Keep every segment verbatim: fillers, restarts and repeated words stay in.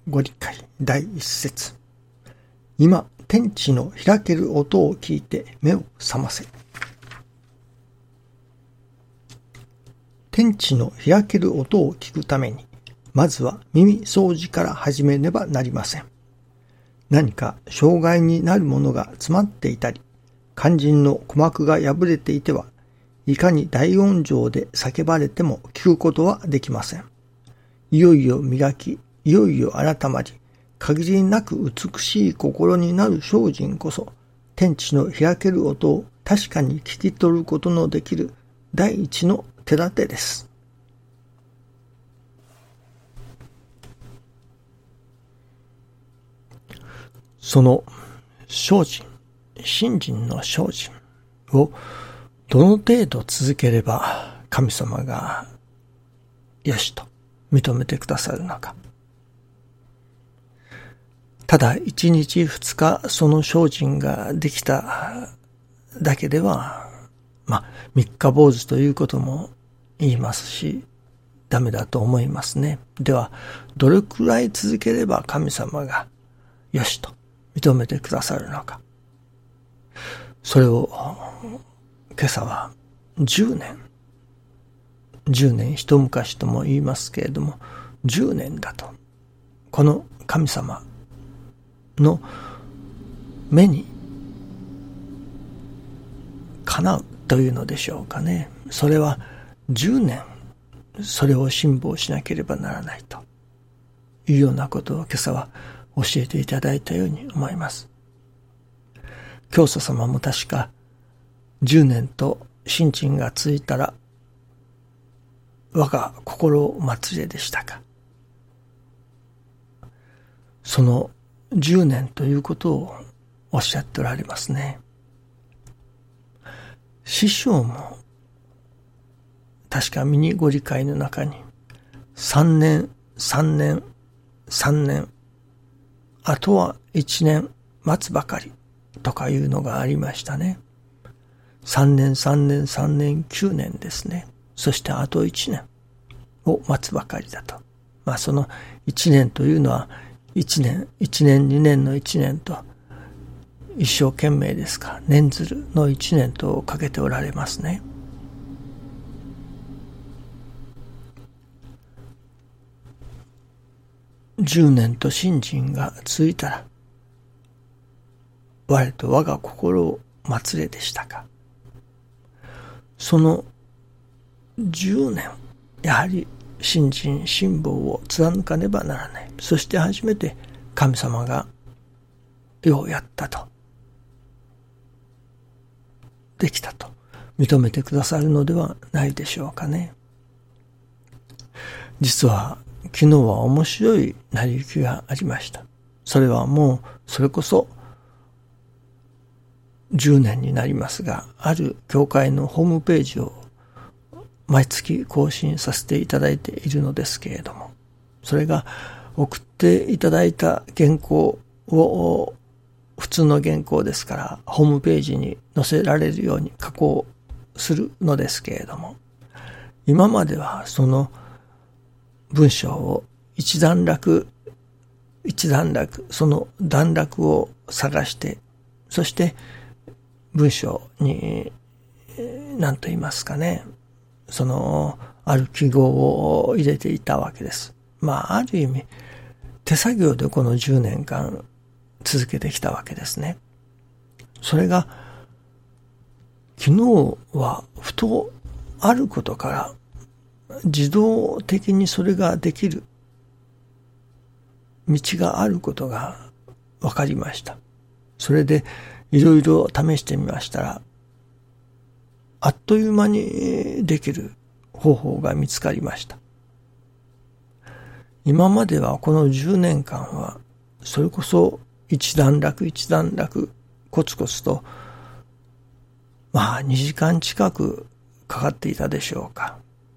ご理解第一節。今、天地の開ける音を聞いて目を覚ませ。天地の開ける音を聞くために、まずは耳掃除から始めねばなりません。何か障害になるものが詰まっていたり、肝心の鼓膜が破れていては、いかに大音量で叫ばれても聞くことはできません。いよいよ磨き、いよいよ改まり、限りなく美しい心になる精進こそ、天地の開ける音を確かに聞き取ることのできる第一の手立てです。その精進、信心の精進をどの程度続ければ神様がよしと認めてくださるのか。ただ一日二日その精進ができただけでは、まあ三日坊主ということも言いますし、ダメだと思いますね。では、どれくらい続ければ神様がよしと認めてくださるのか。それを今朝はじゅうねん、じゅうねん一昔とも言いますけれども、じゅうねんだと、この神様の目にかなうというのでしょうかね。それはじゅうねんそれを辛抱しなければならないというようなことを今朝は教えていただいたように思います。教祖様も確かじゅうねんと信心がついたら我が心を祭れでしたか。そのじゅうねんということをおっしゃっておられますね。師匠も確かミニご理解の中にさんねん、さんねん、さんねん、あとはいちねん待つばかりとかいうのがありましたね。さんねん、さんねん、さんねん、きゅうねんですね。そしてあといちねんを待つばかりだと。まあそのいちねんというのはいちねん、いちねん、にねんのいちねんと一生懸命ですか、念ずるのいちねんとかけておられますね。じゅうねんと信心がついたら、我と我が心を祭れでしたか。そのじゅうねん、やはり信心信望を貫かねばならない。そして初めて神様がようやったと、できたと認めてくださるのではないでしょうかね。実は昨日は面白い成り行きがありました。それはもうそれこそじゅうねんになりますが、ある教会のホームページを毎月更新させていただいているのですけれども、それが送っていただいた原稿を普通の原稿ですからホームページに載せられるように加工するのですけれども、今まではその文章を一段落一段落その段落を探して、そして文章に何と言いますかね、そのある記号を入れていたわけです。まあある意味手作業でこのじゅうねんかん続けてきたわけですね。それが昨日はふとあることから自動的にそれができる道があることが分かりました。それでいろいろ試してみましたら、あっという間にできる方法が見つかりました。今まではこのじゅうねんかんはそれこそ一段落一段落コツコツとまあにじかん近くかかっていたでしょうか。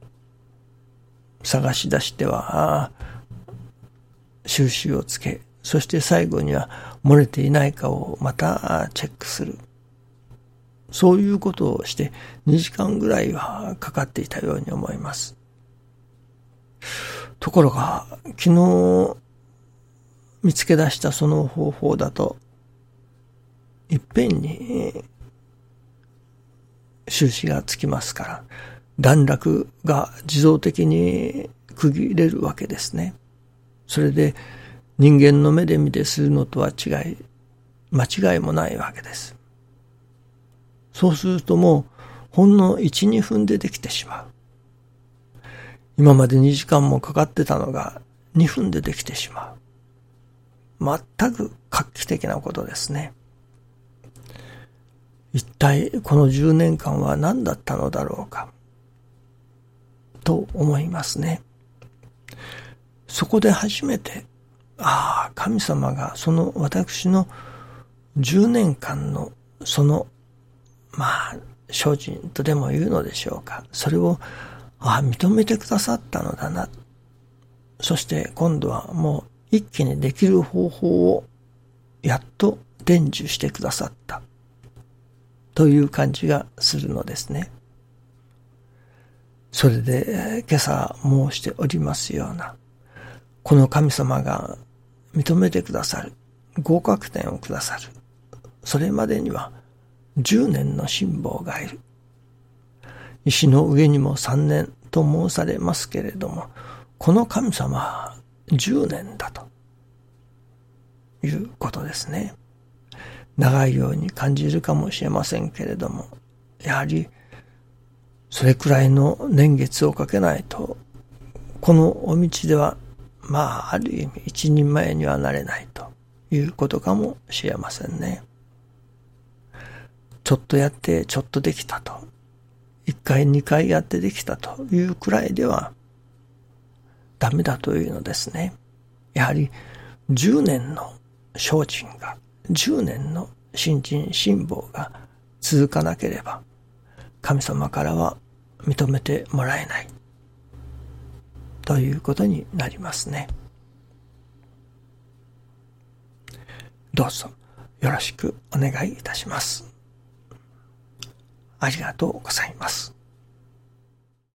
探し出しては収集をつけ、そして最後には漏れていないかをまたチェックする。そういうことをしてにじかんぐらいはかかっていたように思います。ところが昨日見つけ出したその方法だと、いっぺんに収支がつきますから、段落が自動的に区切れるわけですね。それで人間の目で見てするのとは違い、間違いもないわけです。そうするともうほんのいち、にふんでできてしまう。今までにじかんもかかってたのがにふんでできてしまう。全く画期的なことですね。一体このじゅうねんかんは何だったのだろうかと思いますね。そこで初めて、ああ、神様がその私のじゅうねんかんのそのまあ精進とでも言うのでしょうか。それをああ認めてくださったのだな。そして今度はもう一気にできる方法をやっと伝授してくださったという感じがするのですね。それで今朝申しておりますような、この神様が認めてくださる、合格点をくださる、それまでにはじゅうねんの辛抱がいる。石の上にもさんねんと申されますけれども、この神様はじゅうねんだということですね。長いように感じるかもしれませんけれども、やはりそれくらいの年月をかけないと、このお道ではまあある意味一人前にはなれないということかもしれませんね。ちょっとやってちょっとできたと、一回二回やってできたというくらいではダメだというのですね。やはりじゅうねんの精進が、じゅうねんの信心辛抱が続かなければ、神様からは認めてもらえないということになりますね。どうぞよろしくお願いいたします。ありがとうございます。